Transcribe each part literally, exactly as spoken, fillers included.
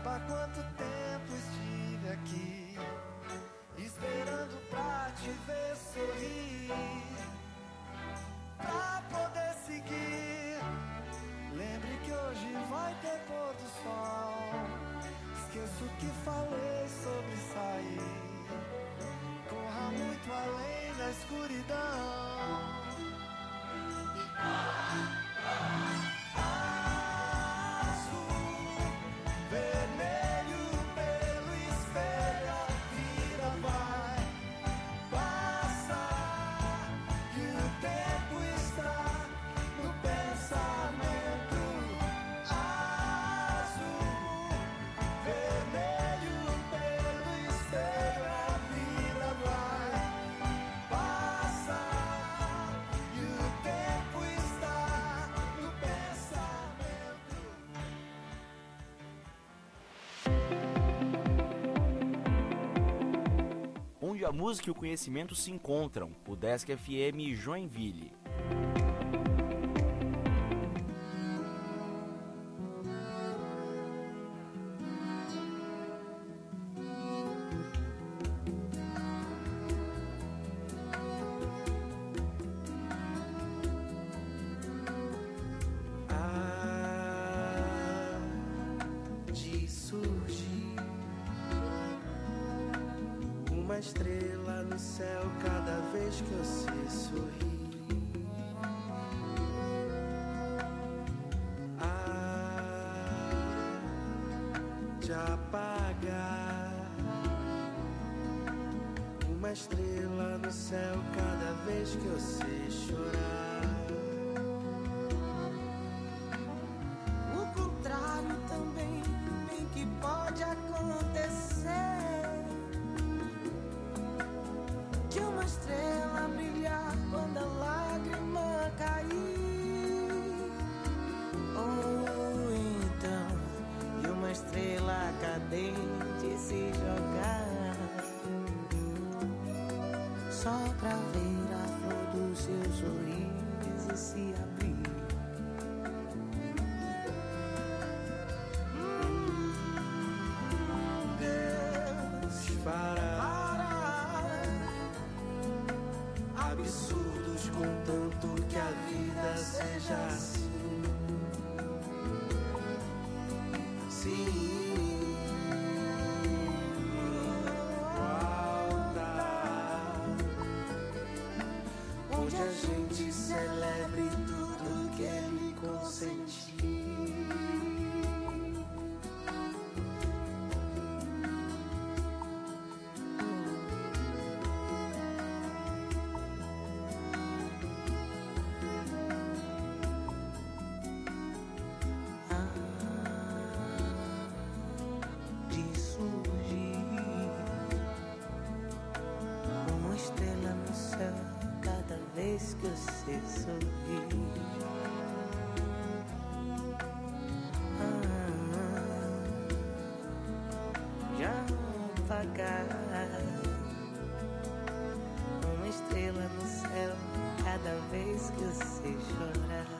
saiba quanto tempo estive aqui, esperando pra te ver sorrir, pra poder seguir. Lembre que hoje vai ter pôr do sol. Esqueço que falei sobre sair. Corra muito além da escuridão. Onde a música e o conhecimento se encontram, o Desk F M Joinville. Uma estrela no céu cada vez que você sorri. Ah, de apagar. Uma estrela no céu cada vez que você chorar. O contrário também bem que pode acontecer. Estrela brilhar quando a lágrima cair, ou então de uma estrela cadente se jogar, só pra ver a flor do seu sorriso se abrir. Deus fará absurdos contanto que a vida seja assim. Sim, o altar onde a gente celebre tudo que ele consentiu. Cada vez que você sorri, ah, já apagar uma estrela no céu cada vez que você chorar.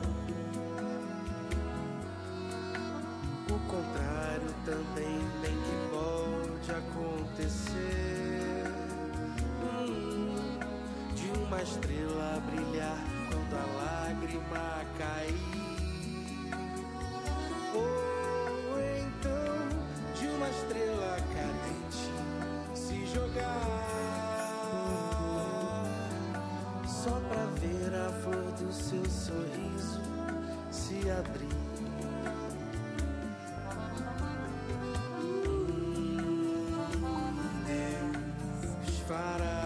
O contrário também bem que pode acontecer. Hum, de uma estrela brilhar quando a lágrima cair, ou então de uma estrela cadente se jogar, só pra ver a flor do seu sorriso se abrir. Fará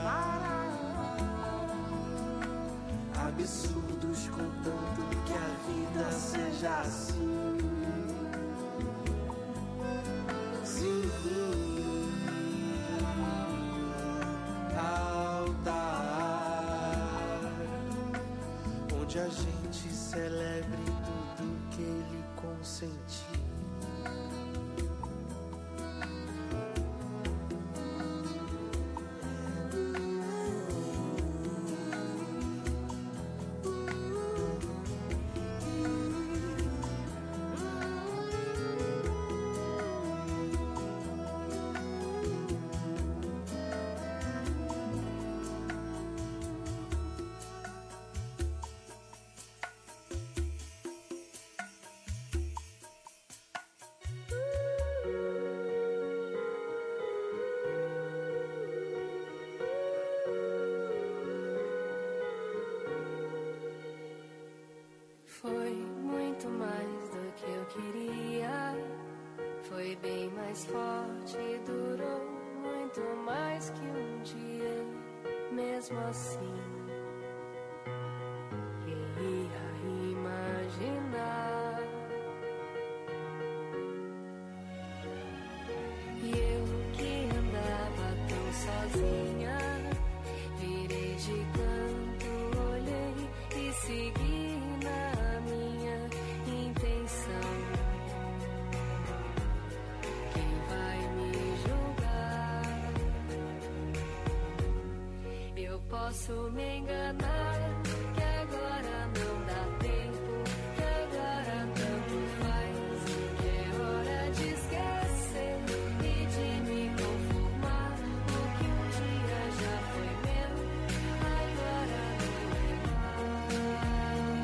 absurdos contanto que a vida seja assim. Sim, altar onde a gente celebre tudo que ele consentiu. mais forte, durou muito mais que um dia. Mesmo assim, quem ia imaginar? E eu que andava tão sozinha, virei de canto, olhei e segui na minha intenção. Quem vai me julgar? Eu posso me enganar, que agora não dá tempo, que agora tanto faz, que é hora de esquecer e de me conformar. O que um dia já foi meu, agora não é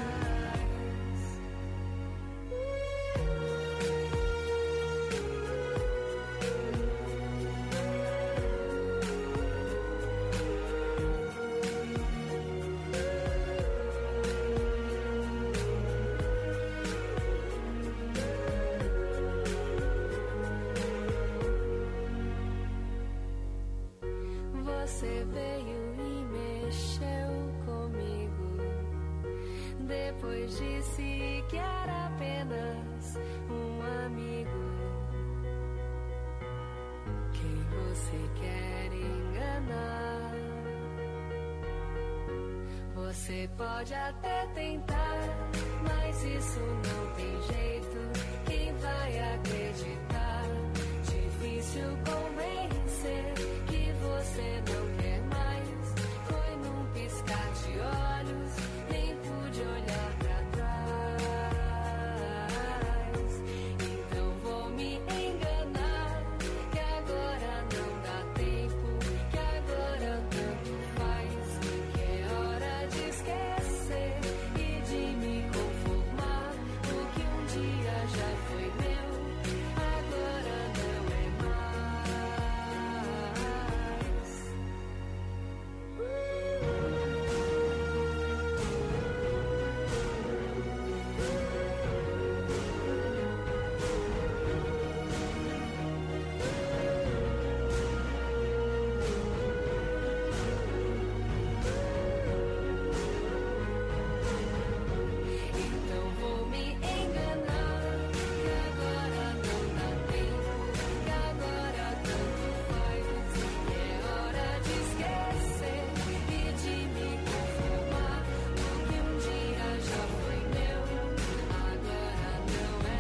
Você veio e mexeu comigo. Depois disse que era apenas um amigo. Quem você quer enganar? Você pode até tentar, mas isso não tem jeito. Quem vai acreditar? Difícil convencer que você não quer mais. Foi num piscar de olhos, nem pude olhar pra trás. Então vou me enganar, que agora não dá tempo, que agora tanto faz, que é hora de esquecer e de me conformar. O que um dia já foi meu, agora não é mais. Então vou me enganar, que agora não dá tempo, que agora tanto faz, que é hora de esquecer e de me conformar. O que um dia já foi meu, agora não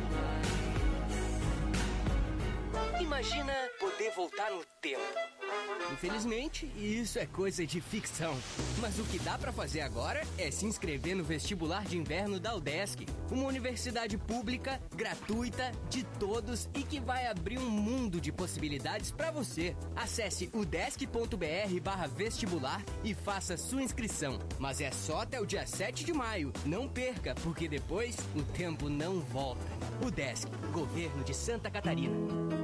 é mais. Imagina poder voltar no tempo. Infelizmente, isso é coisa de ficção. Mas o que dá pra fazer agora é se inscrever no vestibular de inverno da UDESC, uma universidade pública, gratuita, de todos e que vai abrir um mundo de possibilidades pra você. Acesse udesc.br barra vestibular e faça sua inscrição. Mas é só até o dia sete de maio. Não perca, porque depois o tempo não volta. UDESC, Governo de Santa Catarina.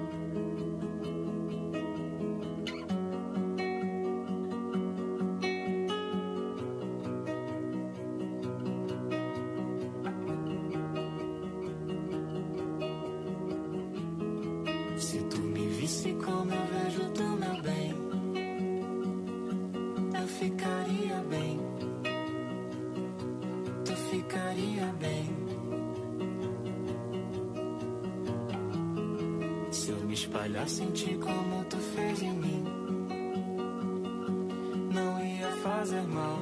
Se tu me visse como eu vejo tu, meu bem, eu ficaria bem. Tu ficaria bem. Se eu me espalhasse em ti como tu fez em mim, não ia fazer mal.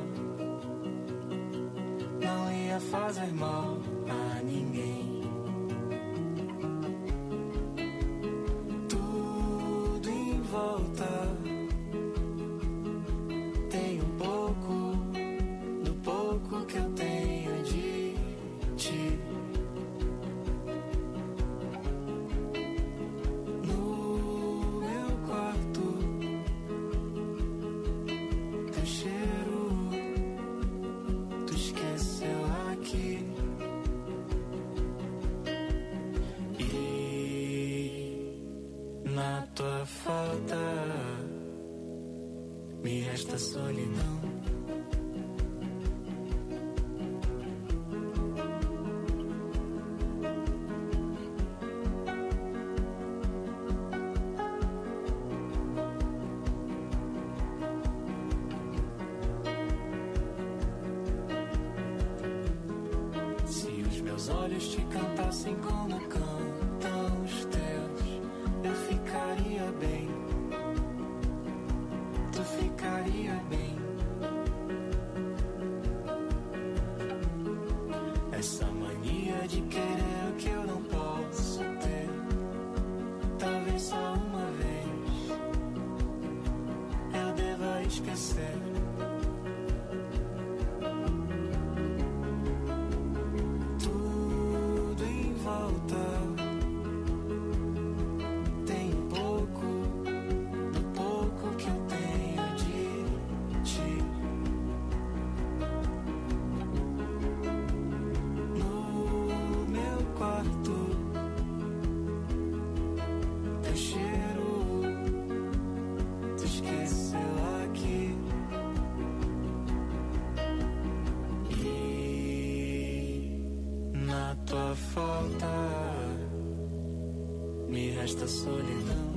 Não ia fazer mal a ninguém. Tudo em volta tem um pouco do pouco que eu tenho de ti. No meu quarto, teu cheiro tu esqueceu aqui. E na tua falta me resta solidão. meus olhos te cantassem como cantam os teus, eu ficaria bem, tu ficaria bem. Essa mania de querer o que eu não posso ter, talvez só uma vez eu deva esquecer. Tudo em volta tem um pouco do pouco que eu tenho de ti. No meu quarto, teu cheiro tu esqueceu aqui. E na tua falta me resta solidão.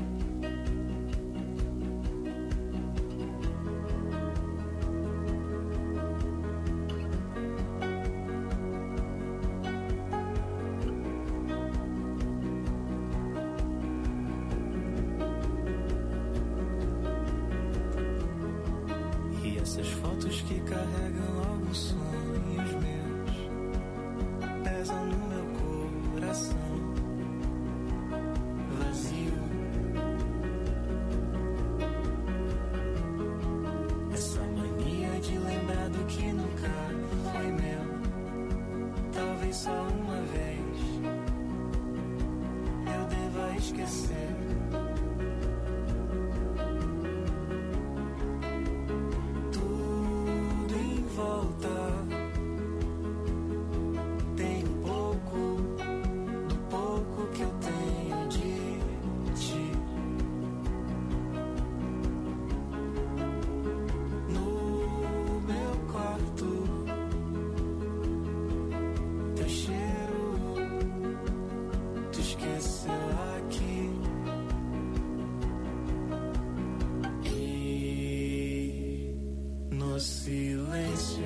E essas fotos que carregam alguns sonhos meus pesam no meu coração vazio. Essa mania de lembrar do que nunca foi meu, talvez só uma vez eu deva esquecer. Tudo em volta tem um pouco do pouco que eu tenho de ti. No meu quarto, teu cheiro tu esqueceu aqui. E no silêncio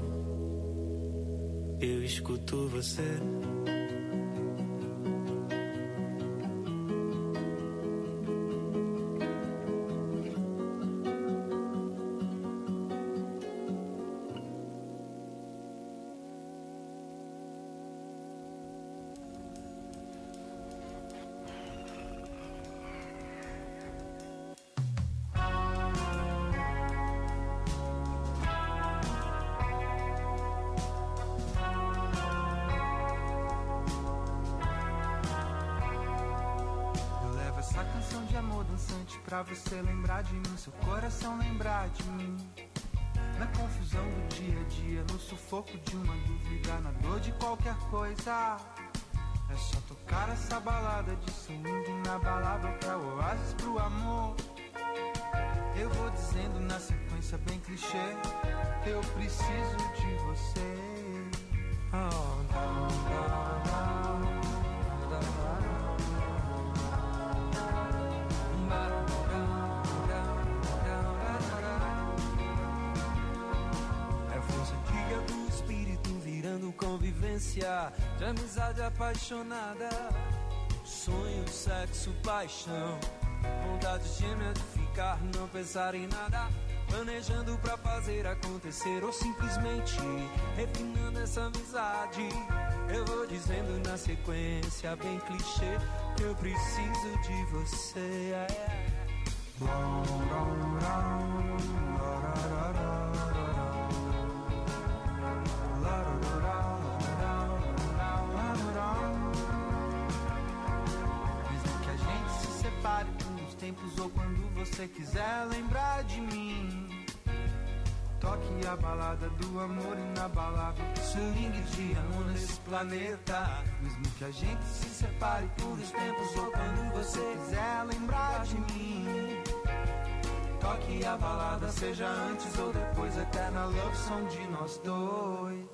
eu escuto você. Eu levo essa canção de amor dançante pra você lembrar de mim, seu coração lembrar de mim. Na confusão do dia a dia, no sufoco de uma dúvida, na dor de qualquer coisa. É só tocar essa balada de swing inabalável pra oásis pro amor. Eu vou dizendo na sequência bem clichê, eu preciso de você. Oh, down, down, down, down. É força guia do espírito virando convivência de amizade apaixonada, sonho, sexo, paixão, vontade gêmea de ficar, não pensar em nada, planejando pra fazer acontecer ou simplesmente refinando essa amizade. Eu vou dizendo na sequência bem clichê que eu preciso de você. É. Mesmo que a gente se separe por uns tempos ou quando você quiser lembrar de mim, toque a balada do amor inabalável, swing de amor nesse planeta. Mesmo que a gente se separe por uns tempos ou quando você quiser lembrar de mim, toque a balada, seja antes ou depois, eterna love song de nós dois.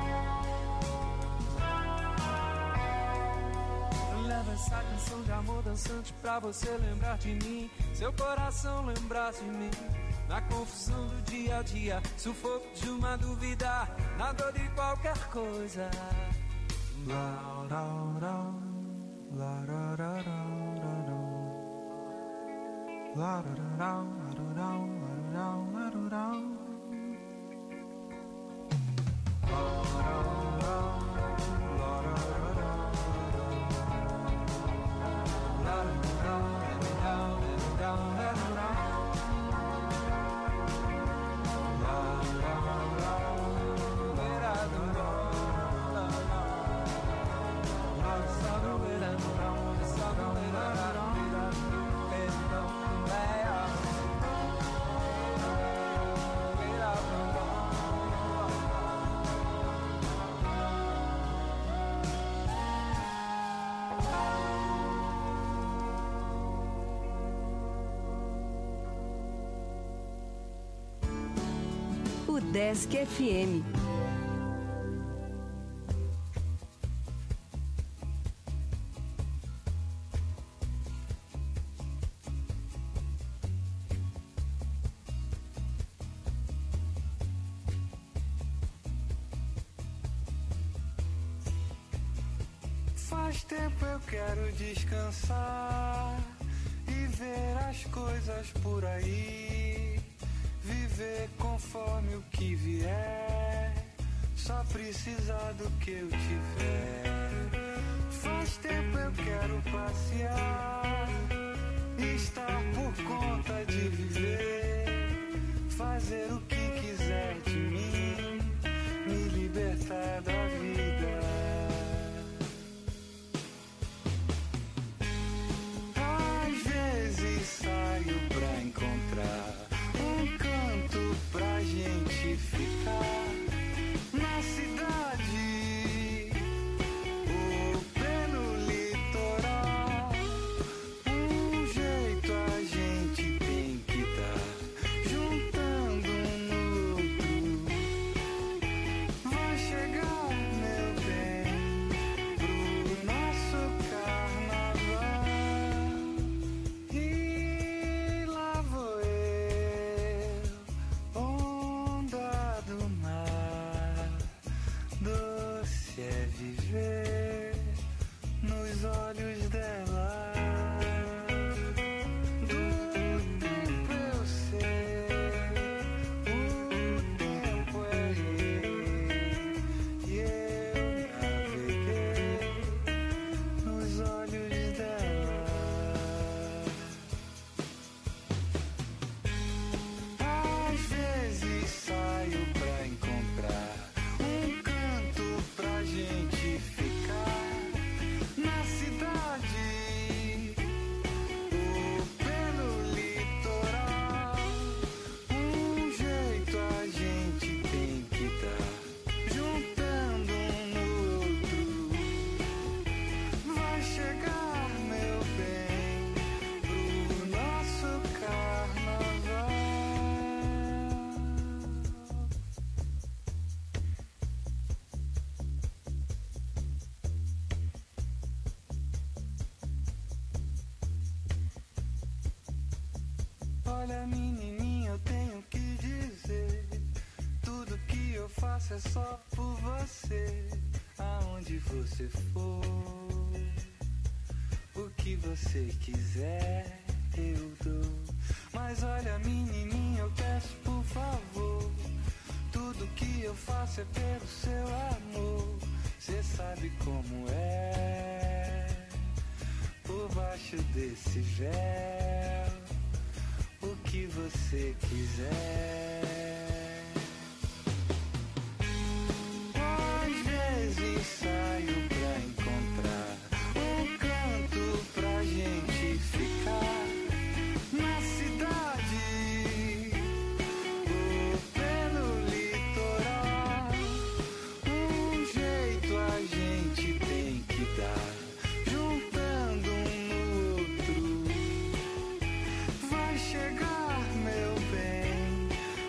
Leva essa canção de amor dançante pra você lembrar de mim, seu coração lembrar de mim. Na confusão do dia a dia, sufoco de uma dúvida, na dor de qualquer coisa. La, la, la, la, la, la, la, la, la, la, Desk F M. Faz tempo eu quero descansar e ver as coisas por aí. Viver conforme o que vier, só precisar do que eu tiver. Faz tempo eu quero passear, estar por conta de viver, fazer o que quiser de mim, me libertar da vida. Às vezes saio pra encontrar um canto pra gente ficar na cidade ou pelo litoral. Um jeito a gente tem que dar, juntando um no outro. Vai chegar, meu bem, pro nosso carnaval. E lá vou eu, onda do mar. Doce é viver nos olhos dela. Do tempo eu sei, o tempo é rei, e eu naveguei nos olhos dela. Às vezes saio pra encontrar um canto pra gente ficar na cidade ou pelo litoral. Um jeito a gente tem que dar, juntando um no outro. Vai chegar, meu bem, pro nosso carnaval. Olha, menininha, eu tenho que dizer, tudo que eu faço é só por você. Aonde você for, o que você quiser, eu dou. Mas olha, menininha, eu peço por favor, tudo que eu faço é pelo seu amor. Cê sabe como é, por baixo desse véu, o que você quiser. Às vezes saio pra encontrar um canto pra gente ficar na cidade ou pelo litoral. Um jeito a gente tem que dar, juntando um no outro. Vai chegar, meu bem,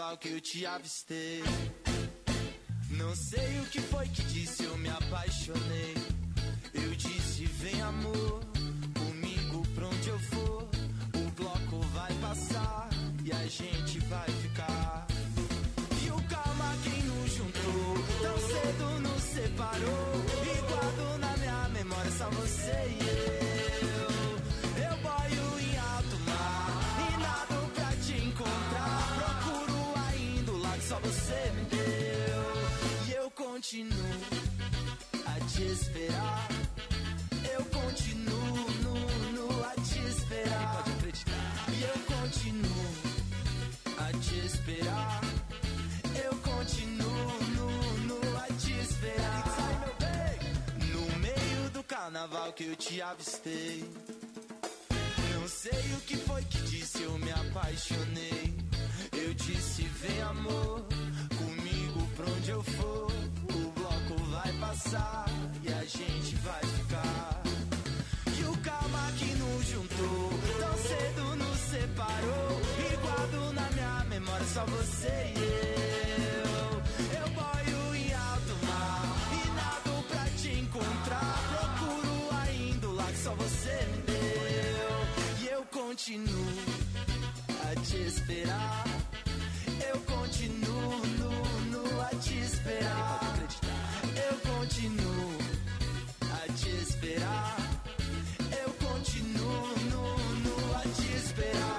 carnaval que eu te avistei. Não sei o que foi que disse, eu me apaixonei. Eu disse, vem amor, comigo pra onde eu for. O bloco vai passar e a gente vai ficar. E o calma quem nos juntou, tão cedo nos separou. E guardo na minha memória só você e eu. Eu boio em alto mar e nado pra te encontrar. Procuro ainda o lado que só você me deu. E eu continuo a te esperar. Eu continuo no, no a te esperar. Pode acreditar. E eu continuo a te esperar. Eu continuo no, no a te esperar. No meio do carnaval que eu te avistei. Não sei o que foi que disse, eu me apaixonei. Eu disse, vem amor, comigo pra onde eu for. O bloco vai passar e a gente vai ficar. E o calma que nos juntou, tão cedo nos separou. E guardo na minha memória só você e eu. Eu boio em alto mar e nado pra te encontrar. Procuro ainda o lá que só você me deu. E eu continuo a te esperar. Eu continuo no, no a te esperar. Eu continuo a te esperar. Eu continuo no, no a te esperar.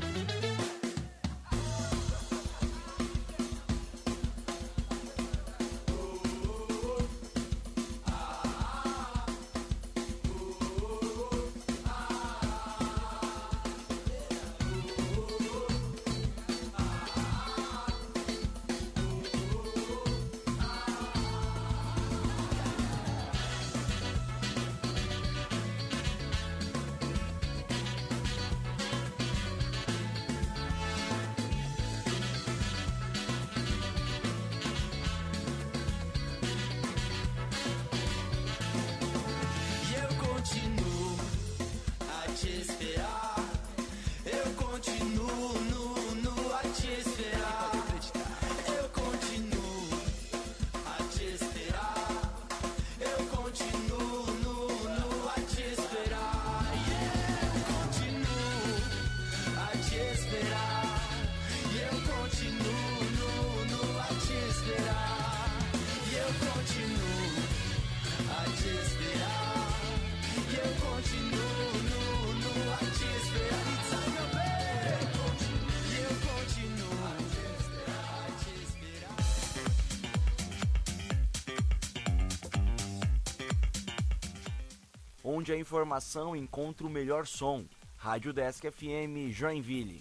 Onde a informação encontra o melhor som. Rádio Desk F M Joinville.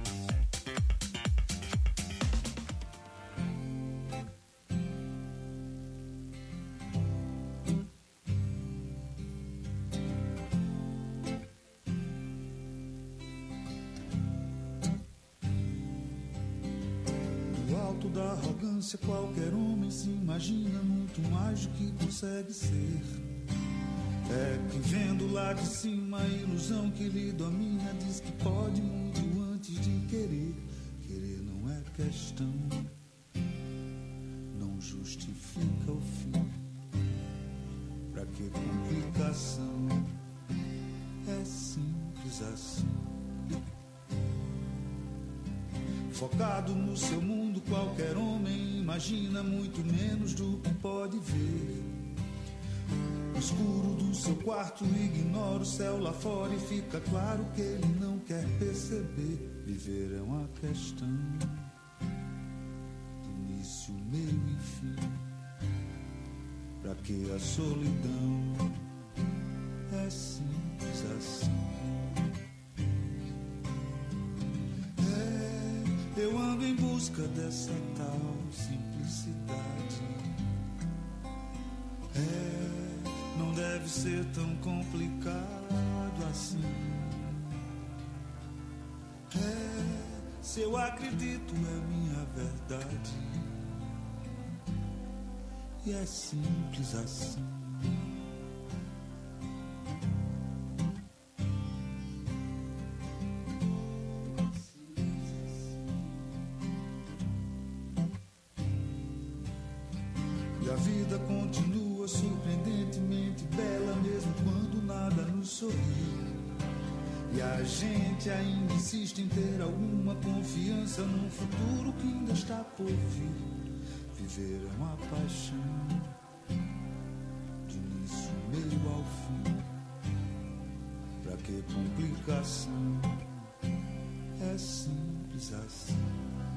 No alto da arrogância, qualquer homem se imagina muito mais do que consegue ser. É que vendo lá de cima a ilusão que lhe domina, diz que pode muito antes de querer. Querer não é questão, não justifica o fim. Pra que complicação? É simples assim. Focado no seu mundo, qualquer homem imagina muito menos do que pode ver. No escuro do seu quarto ignora o céu lá fora e fica claro que ele não quer perceber. Viver é uma questão de início, meio e fim. Pra que a solidão? É simples assim. É, eu ando em busca dessa tal simplicidade. É, não deve ser tão complicado assim. É, se eu acredito é minha verdade. E é simples assim. a vida continua surpreendentemente bela, mesmo quando nada nos sorri. E a gente ainda insiste em ter alguma confiança num futuro que ainda está por vir. Viver é uma paixão, de início, meio ao fim. Pra que complicação? É simples assim.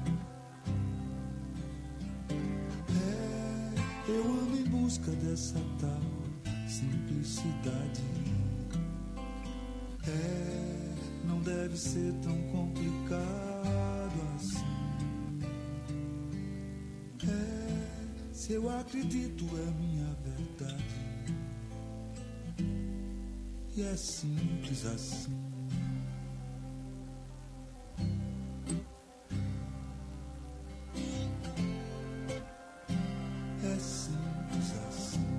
É, eu ando em busca dessa tal simplicidade. É, não deve ser tão complicado assim. É, se eu acredito é minha verdade. E é simples assim. É simples assim.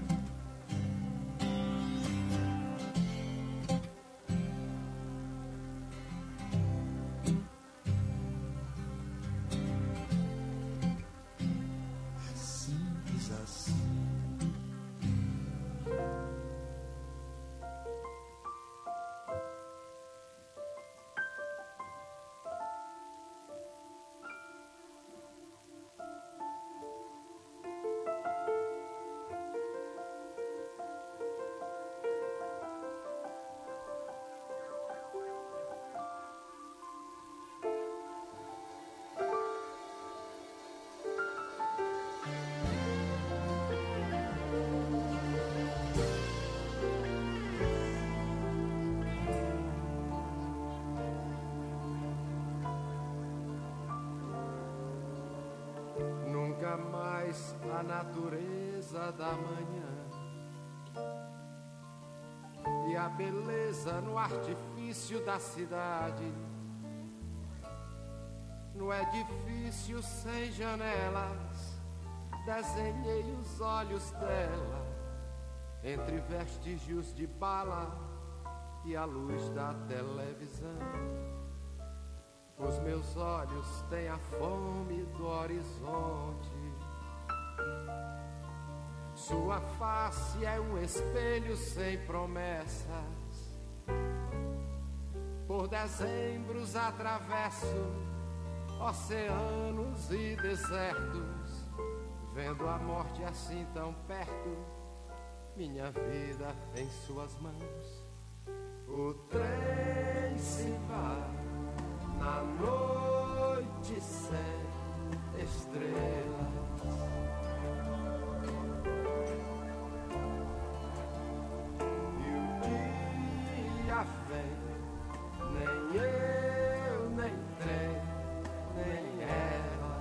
Mais a natureza da manhã e a beleza no artifício da cidade. No edifício sem janelas, desenhei os olhos dela entre vestígios de bala e a luz da televisão. Os meus olhos têm a fome do horizonte. Sua face é um espelho sem promessas. Por dezembros atravesso oceanos e desertos, vendo a morte assim tão perto, minha vida em suas mãos. O trem se vai na noite sem estrelas. E o dia vem, nem eu, nem trem, nem ela.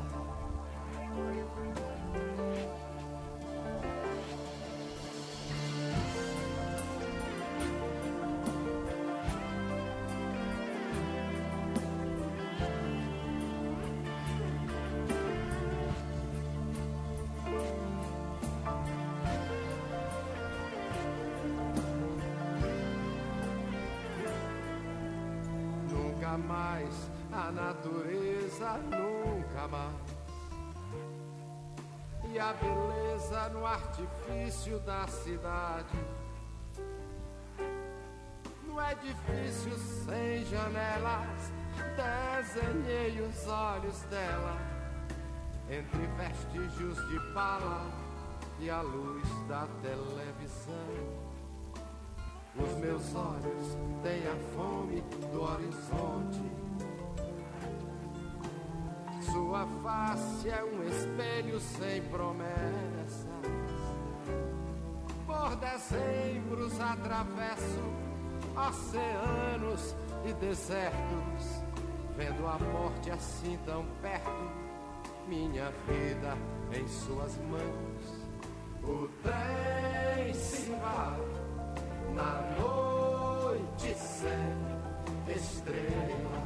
Nunca mais a natureza, nunca mais. E a beleza no artifício da cidade. No edifício sem janelas, desenhei os olhos dela entre vestígios de bala e a luz da televisão. Os meus olhos têm a fome do horizonte. Sua face é um espelho sem promessas. Por dezembros atravesso oceanos e desertos, vendo a morte assim tão perto, minha vida em suas mãos. O trem se vai na noite sem estrelas.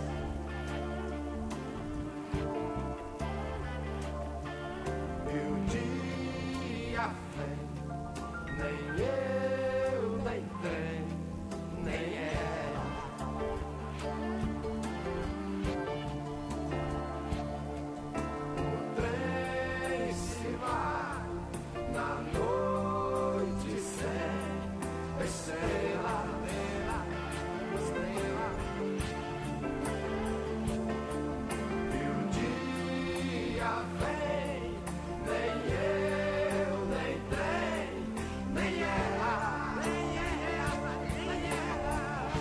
E o dia vem, nem eu, nem trem, nem ela. O trem se vai estrela, estrela, estrela. E um dia vem, nem eu, nem tem, nem ela, nem ela, nem ela.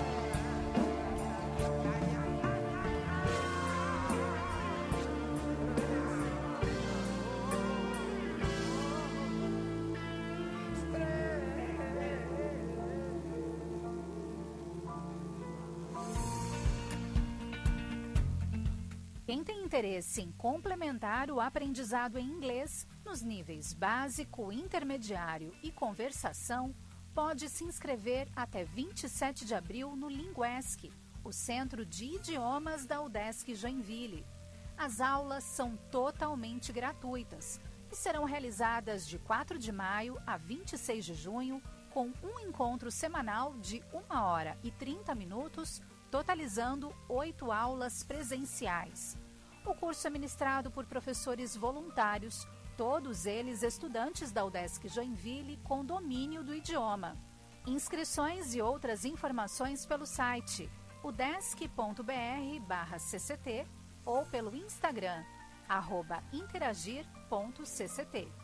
Quem tem interesse em complementar o aprendizado em inglês nos níveis básico, intermediário e conversação, pode se inscrever até vinte e sete de abril no Linguesc, o Centro de Idiomas da UDESC Joinville. As aulas são totalmente gratuitas e serão realizadas de quatro de maio a vinte e seis de junho, com um encontro semanal de uma hora e trinta minutos, totalizando oito aulas presenciais. O curso é ministrado por professores voluntários, todos eles estudantes da UDESC Joinville com domínio do idioma. Inscrições e outras informações pelo site udesc.br barra cct ou pelo Instagram, arroba interagir.cct.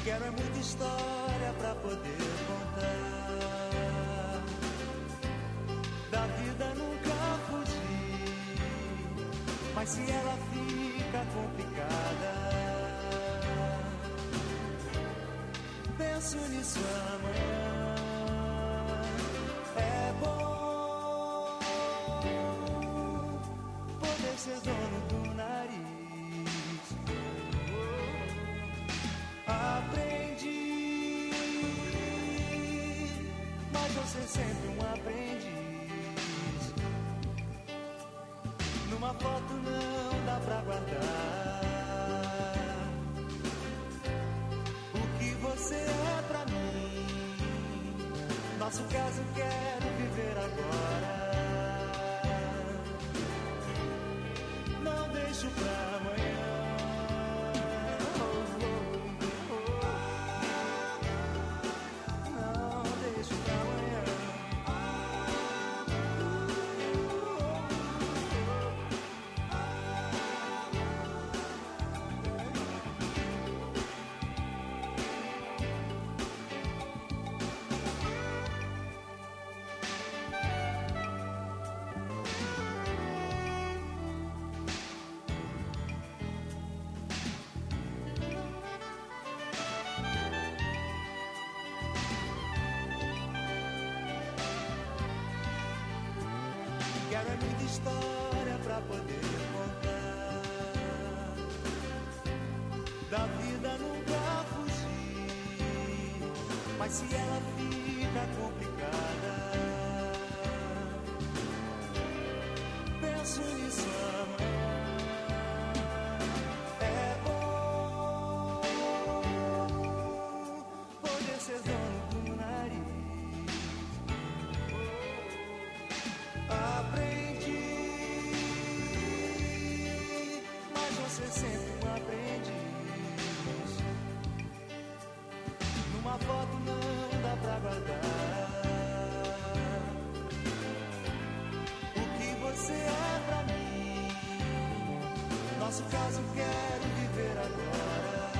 Quero é muita história pra poder contar. Da vida nunca fugi, mas se ela fica complicada, penso nisso amanhã. É bom poder ser dono do nariz. Aprendi, mas você sempre um aprendiz. Numa foto não dá pra guardar o que você é pra mim. Nosso caso quero viver agora. Não deixo pra amanhã. Quero é muita história pra poder contar. Da vida nunca fugi, mas se ela fica complicada, penso nisso amanhã. É bom poder ser dono do nariz. Aprendi, mas você sempre um aprendiz. Numa foto não dá pra guardar o que você é pra mim. Nosso caso quero viver agora.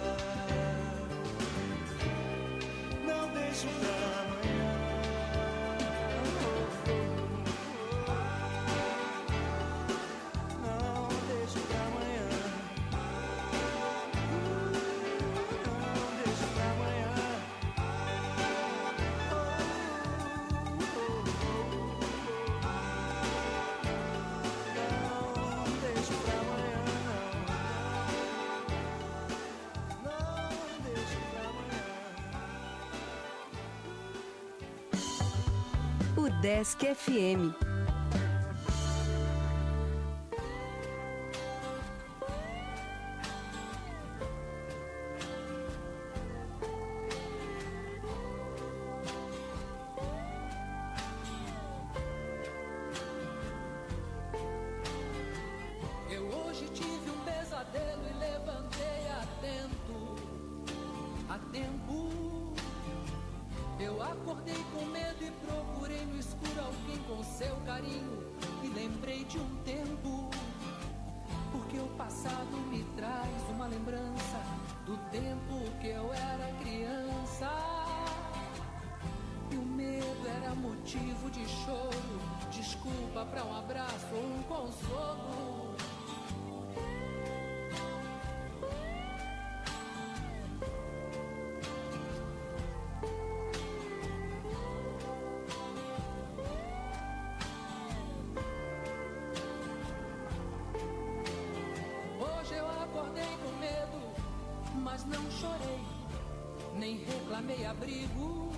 Não deixo pra amanhã. Desk F M. Eu hoje tive um pesadelo e levantei atento, a tempo. Eu acordei com medo e procurei no escuro alguém com seu carinho. E lembrei de um tempo, porque o passado me traz uma lembrança do tempo que eu era criança. E o medo era motivo de choro, desculpa pra um abraço ou um consolo. Mas não chorei, nem reclamei abrigo.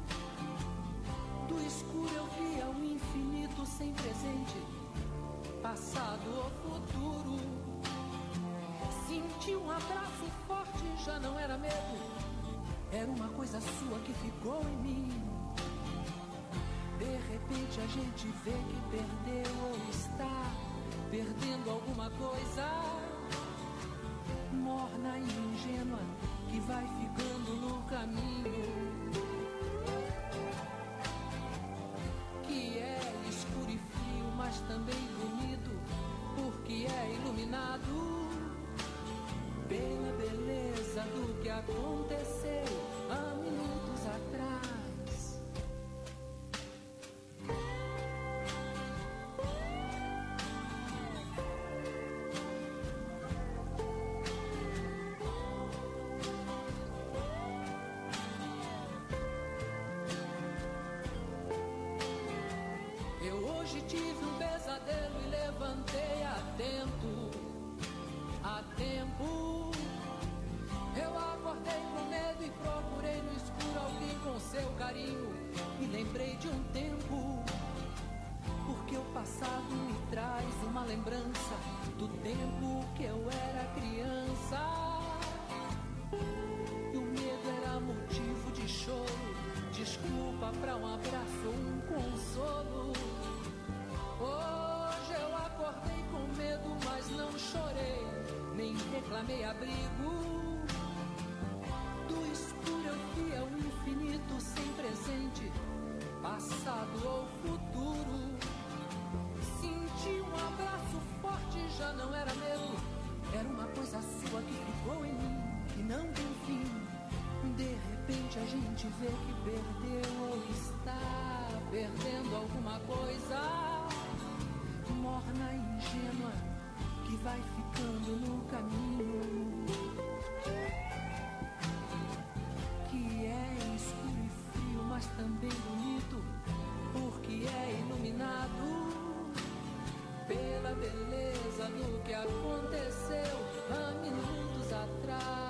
Do escuro eu via o infinito sem presente, passado ou futuro. Senti um abraço forte, já não era medo, era uma coisa sua que ficou em mim. De repente a gente vê que perdeu ou está perdendo alguma coisa. Morna e ingênua que vai ficando no caminho, que é escuro e frio, mas também bonito, porque é iluminado pela beleza do que aconteceu. Hoje tive um pesadelo e levantei atento, a tempo. Eu acordei com medo e procurei no escuro alguém com seu carinho. E lembrei de um tempo, porque o passado me traz uma lembrança do tempo que eu era criança. E o medo era motivo de choro, desculpa pra um abraço ou um consolo. Hoje eu acordei com medo, mas não chorei, nem reclamei abrigo. Do escuro eu via o infinito sem presente, passado ou futuro. Senti um abraço forte, já não era medo, era uma coisa sua que ficou em mim e não tem fim. De repente a gente vê que perdeu ou está perdendo alguma coisa, morna e ingênua, que vai ficando no caminho, que é escuro e frio, mas também bonito, porque é iluminado pela beleza do que aconteceu há minutos atrás.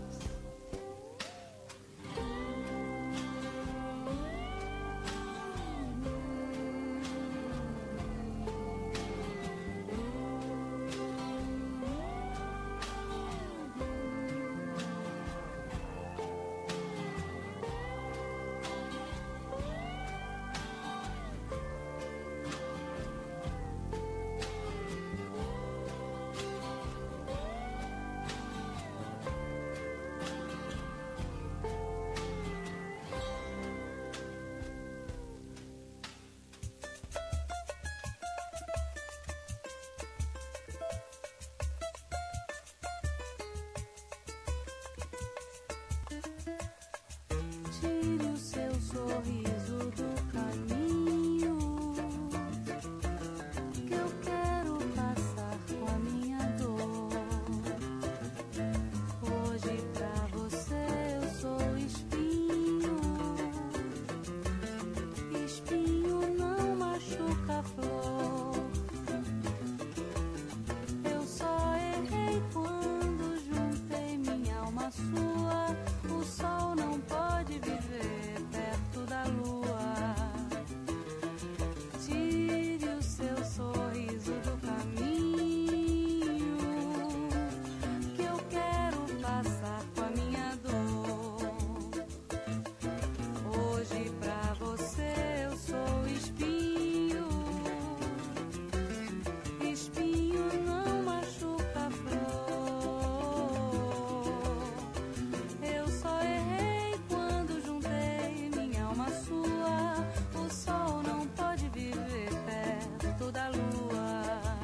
Tire o seu sorriso do caminho, que eu quero passar com a minha dor. Hoje pra você eu sou espinho, espinho não machuca a flor. Eu só errei quando juntei minha alma à sua. O sol não pode viver perto da lua. Tire o seu sorriso do caminho, que eu quero passar com a minha dor. Hoje pra você eu sou espinho, espinho não machuca a flor. Eu só errei quando juntei minha alma à sua. O sol não pode viver perto da lua.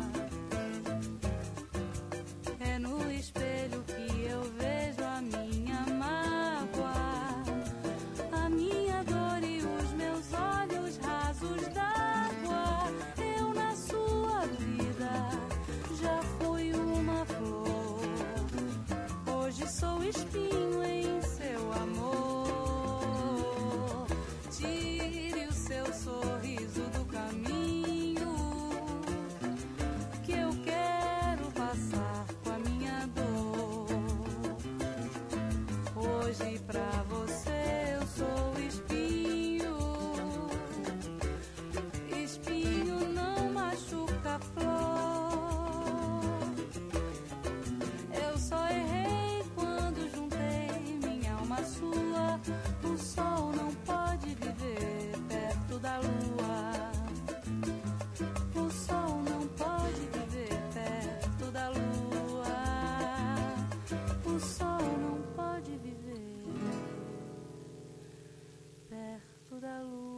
É no espelho que eu vejo a minha mágoa, a minha dor e os meus olhos rasos d'água. Eu na sua vida já fui uma flor. Hoje sou espinho em seu amor. Tire o seu sorriso do caminho, que eu quero passar com a minha dor. Hoje pra você eu sou espinho, espinho não machuca a flor. Eu só errei quando juntei minha alma à sua. O sol não pode viver perto da lua. O sol não pode viver perto da lua. O sol não pode viver perto da lua.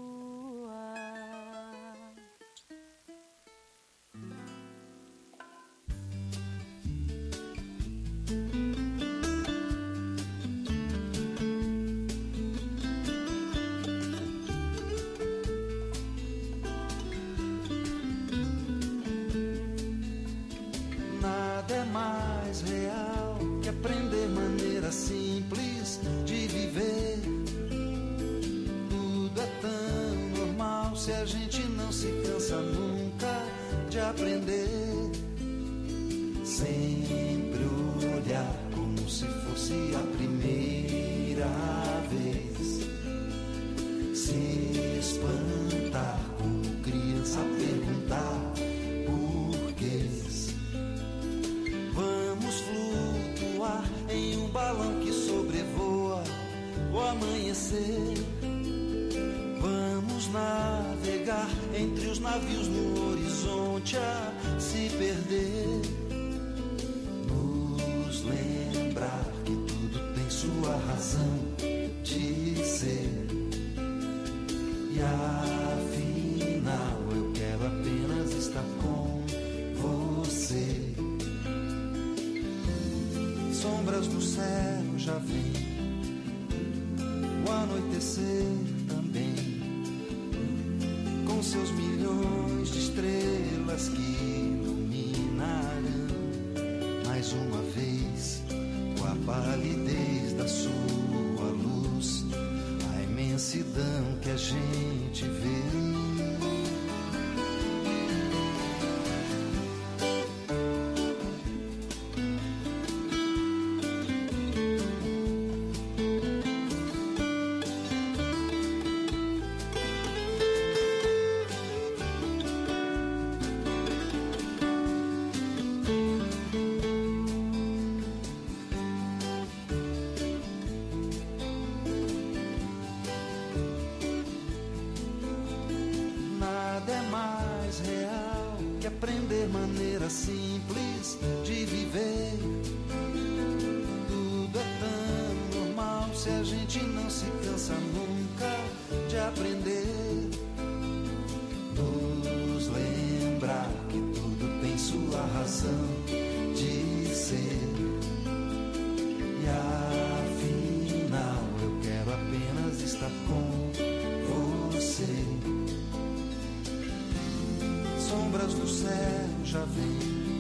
Nada é mais real que aprender maneira simples de viver. Tudo é tão normal se a gente não não se cansa nunca de aprender. Sempre olhar como se fosse a primeira vez. Se espantar como criança a perguntar porquês. Vamos flutuar em um balão que sobrevoa o amanhecer. Vamos navegar entre os navios no horizonte a se perder. Nos lembrar que tudo tem sua razão de ser. E afinal eu quero apenas estar com você. Sombras do céu já vem, o anoitecer também, com seus milhões de estrelas que iluminarão mais uma vez, com a palidez da sua luz, a imensidão que a gente vê. Aprender maneira simples de viver. Tudo é tão normal se a gente não se cansa nunca de aprender. Nos lembrar que tudo tem sua razão de ser. E afinal eu quero apenas estar com você. Sombras do céu já vem,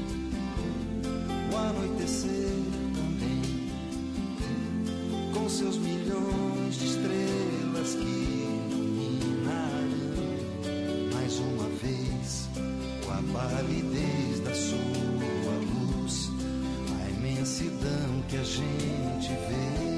o anoitecer também, com seus milhões de estrelas que iluminarão mais uma vez, com a palidez da sua luz, a imensidão que a gente vê.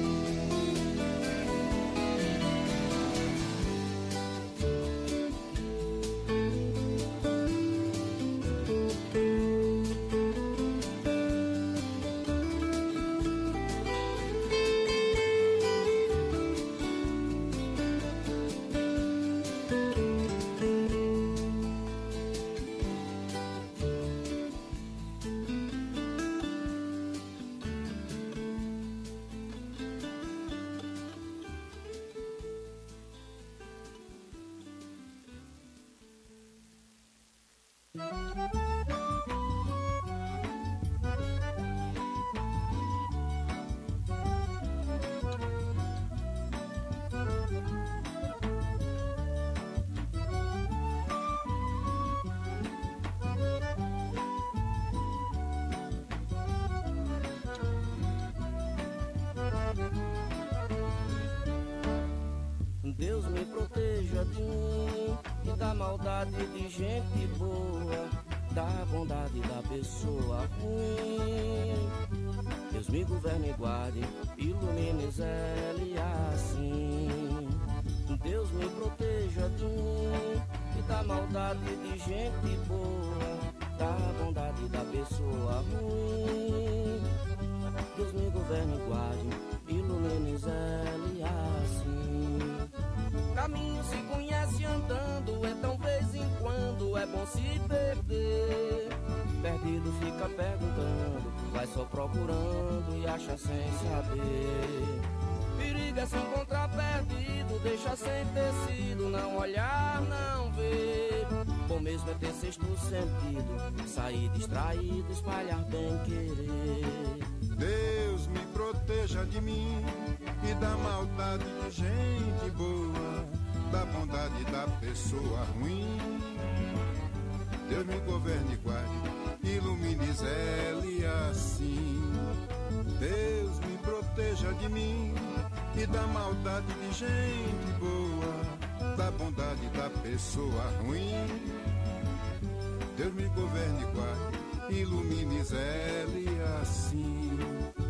Deus me proteja de mim e da maldade de gente boa, da bondade da pessoa ruim. Deus me governe e guarde, ilumine zele assim. Deus me proteja de mim e da maldade de gente boa, da bondade da pessoa ruim. Deus me governe e guarde, ilumine zele assim. Caminho se conhece andando, então vez em quando é bom se perder. Perdido fica perguntando, vai só procurando e acha sem saber. Perigo é se encontrar perdido, deixa sem tecido, não olhar, não ver. Bom mesmo é ter sexto sentido, sair distraído, espalhar bem querer. Deus me proteja de mim e da maldade de gente boa, da bondade da pessoa ruim. Deus me governe e guarde, ilumine zele assim. Deus me proteja de mim e da maldade de gente boa, da bondade da pessoa ruim. Deus me governe e guarde, ilumine Zélia assim.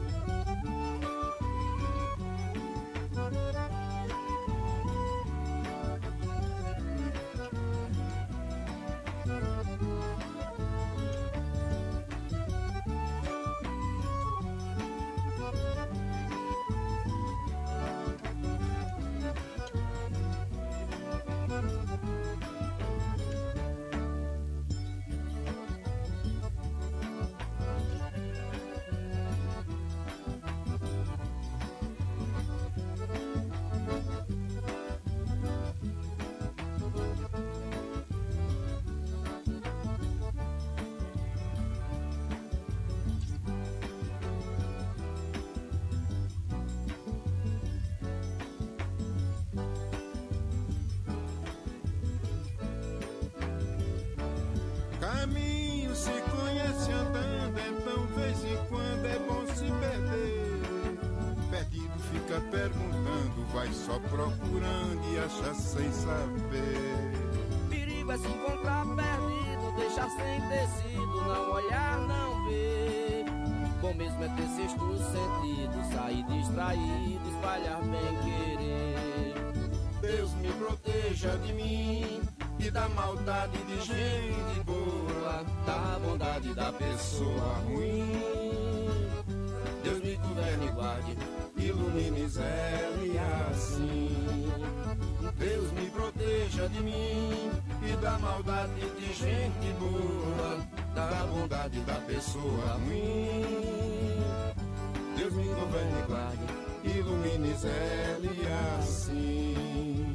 Caminho se conhece andando, então vez em quando é bom se perder. Perdido fica perguntando, vai só procurando e acha sem saber. Perigo é se encontrar perdido, deixar sem tecido, não olhar, não ver. Bom mesmo é ter sexto sentido, sair distraído, espalhar bem querer. Deus me proteja de mim e da maldade de gente boa, da bondade da pessoa ruim. Deus me governe e guarde, ilumine Zélia assim. Deus me proteja de mim e da maldade de gente boa, da bondade da pessoa ruim. Deus me governe e guarde, ilumine Zélia assim.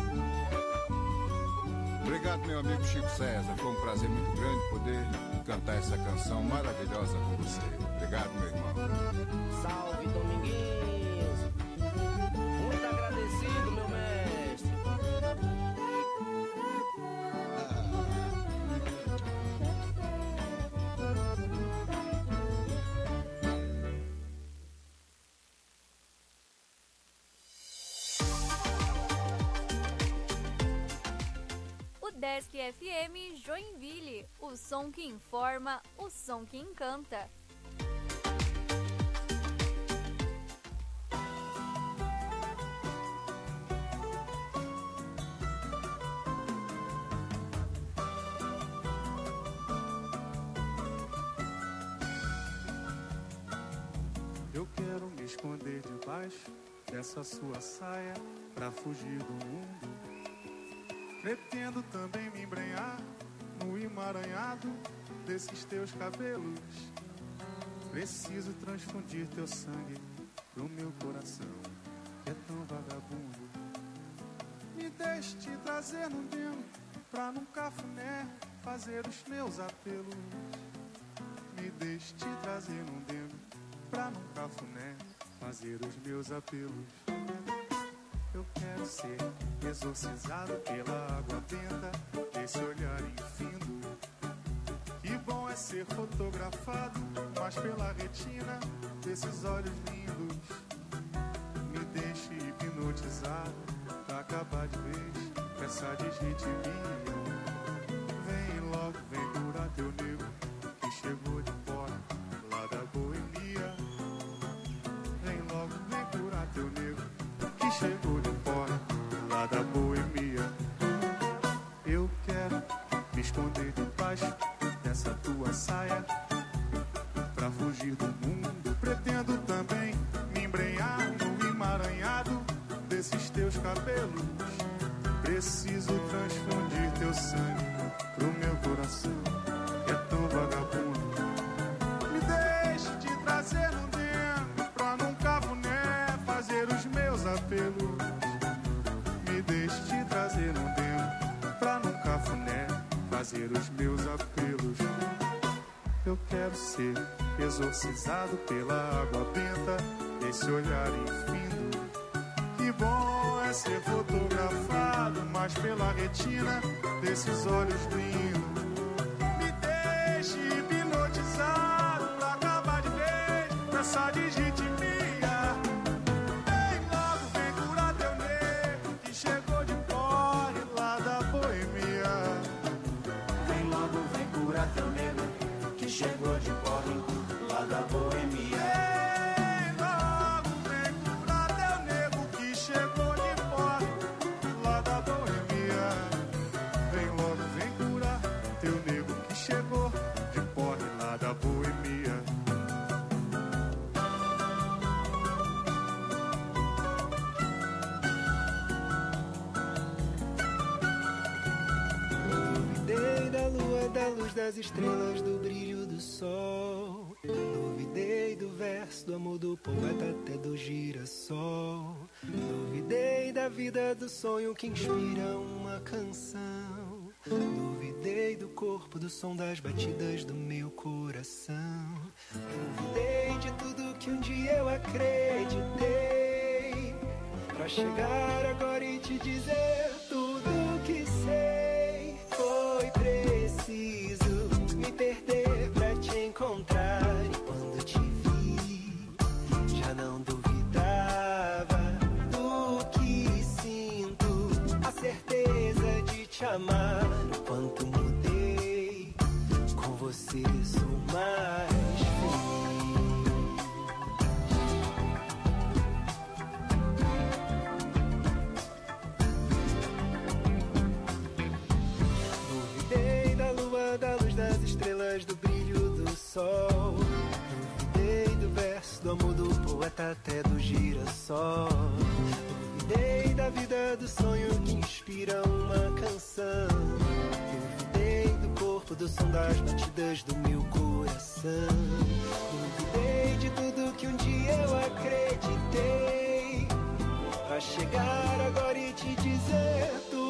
Obrigado, meu amigo Chico César. Foi um prazer muito grande poder cantar essa canção maravilhosa com você. Obrigado, meu irmão. Salve, Dominguinhos. Muito agradecido, meu mestre. Desk F M Joinville, o som que informa, o som que encanta. Eu quero me esconder debaixo dessa sua saia pra fugir do mundo. Pretendo também me embrenhar no emaranhado desses teus cabelos. Preciso transfundir teu sangue pro meu coração, que é tão vagabundo. Me deixe te trazer num demo, pra num cafuné fazer os meus apelos. Me deixe te trazer num demo, pra num cafuné fazer os meus apelos. Eu quero ser exorcizado pela água benta desse olhar infindo. Que bom é ser fotografado, mas pela retina desses olhos lindos. Me deixe hipnotizado pra acabar de vez com essa desritmia. Vem logo, vem curar teu nego que chegou de fora lá da boemia. Vem logo, vem curar teu nego que chegou de fora lá da boemia. Eu quero me esconder debaixo dessa tua saia pra fugir do mundo. Pretendo também me embrenhar no emaranhado desses teus cabelos. Preciso transfundir teu sangue pro meu coração, que é tão vagabundo. Me deixe te trazer no dentro pra num cafuné fazer os meus apelos. Me deixe te trazer no dentro pra num cafuné fazer os meus apelos. Eu quero ser exorcizado pela água benta desse olhar infindo. Que bom é ser fotografado, mas pela retina desses olhos lindos. Me deixe hipnotizado pra acabar de vez com essa desritmia. Vem logo, vem curar teu nego que chegou de fora lá da luz das estrelas, do brilho do sol. Duvidei do verso, do amor do poeta até do girassol. Duvidei da vida, do sonho que inspira uma canção. Duvidei do corpo, do som das batidas do meu coração. Duvidei de tudo que um dia eu acreditei, pra chegar agora e te dizer tudo que sei. Foi preciso me perder pra te encontrar, e quando te vi já não duvidava do que sinto, a certeza de te amar. O quanto mudei, com você sou mais feliz. Duvidei da lua, da luz das estrelas, do brilho do sol. Duvidei do verso, do amor do poeta até do girassol. Duvidei da vida, do sonho que inspira uma canção. Duvidei do corpo, do som das batidas do meu coração. Duvidei de tudo que um dia eu acreditei, pra chegar agora e te dizer